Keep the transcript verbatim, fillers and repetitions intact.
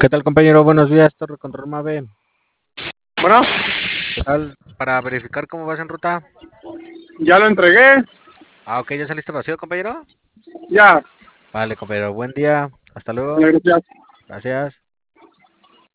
¿Qué tal, compañero? Buenos días, Torre Control Mave. Bueno, ¿Qué tal? Para verificar cómo vas en ruta. ya lo entregué. Ah, ok, ¿ya saliste vacío, compañero? Ya, Vale, compañero, buen día. Hasta luego. gracias. Gracias.